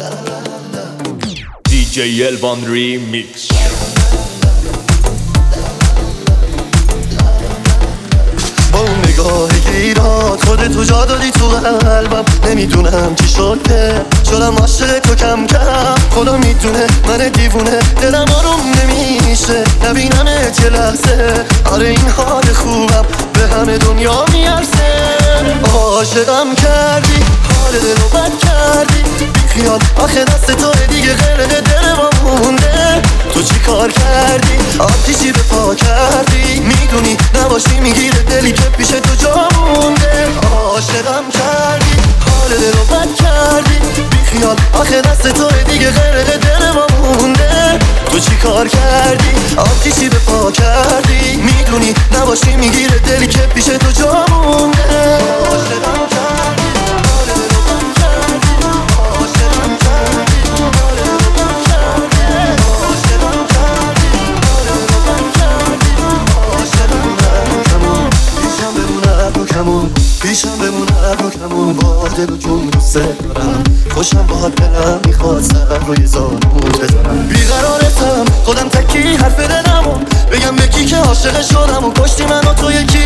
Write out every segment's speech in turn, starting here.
DJ Elvan Remix. با اون نگاه گیرات خودتو جا دادی تو قلبم. نمیدونم چی شد که شدم عاشق تو کم کم. خدا میدونه من دیوونه دلم آروم نمیشه نبینمت یه لحظه. آره این حال خوبم به همه دنیا میارسه. عاشقم کردی حال دلو بد کردی بیخیال آخه دست تو دیگه غرق دل ما مونده. تو چی کار کردی آتیشی به پا کردی میدونی نباشی میگیره دلی که پیش تو جا مونده. عاشقم کردی حال دلو بد کردی بیخیال آخه دست تو دیگه غرق دل ما مونده. تو چی کار کردی آتیشی به پا کردی میدونی نباشی میگیره دلی که پیش تو جا مونده. عاشقم کردی حال دلو بد کردی عاشقم کردی حال دلو بد کردی عاشقم کردی حال دلو بد کردی عاشقم کردی. پیشم بمونه تو کمون پیشم بمونه تو کمون با دل و جون دوست دارم. خوشم باهات دلم میخواد سر روی زانوت بذارم. بیقرارتم خودم تکی حرف دلمو بگم به کی که عاشق شدم و کشتی منو تو یکی.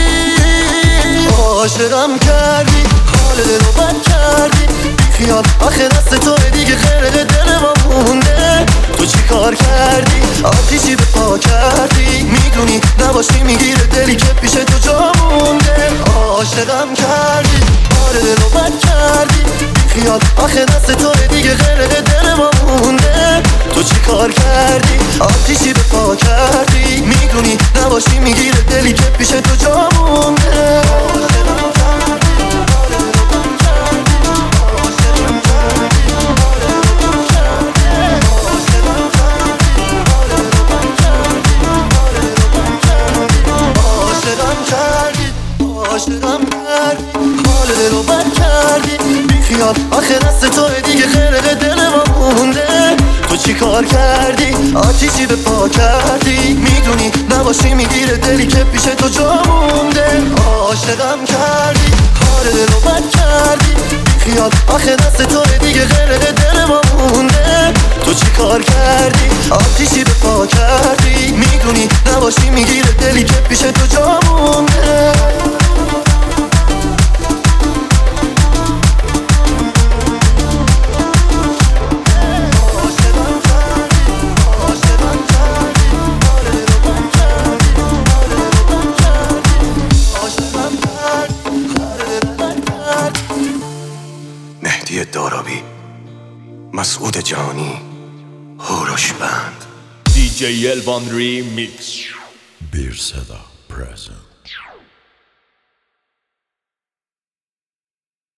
عاشقم کردی حال دلو بد کردی بیخیال آخه دست تو دیگه غرق دل ما مونده. تو چی کار کردی آتیشی به پا کردی میدونی نباشی میگیره دلی که پیش تو جا مونده. عاشقم کردی حال دلو بد کردی بیخیال آخه دست تو دیگه غرق دل ما مونده. تو چی کار کردی آتیشی به پا کردی میدونی نباشی میگیره دلی که پیش تو جا مونده. عاشقم کردی حال دلو بد کردی عاشقم کردی حال دلو بد کردی عاشقم کردی حال دلو بد کردی حال دلو بد کردی عاشقم کردی عاشقم کردی حال دلو بد کردی بیخیال آخه دست تو دیگه غرق دل ما مونده. تو چی کار کردی آتیشی به پا کردی میدونی نباشی میگیره دلی که پیش تو جا مونده. عاشقم کردی حال دلو بد کردی بیخیال آخه دست تو دیگه غرق دل ما مونده. تو چی کار کردی آتیشی به پا کردی میدونی نباشی میگیره دلی که پیش تو جا مونده. مهدی دارابی، مسعود جهانی، هوروش بند. DJ Elvan Remix. Bir Seda present.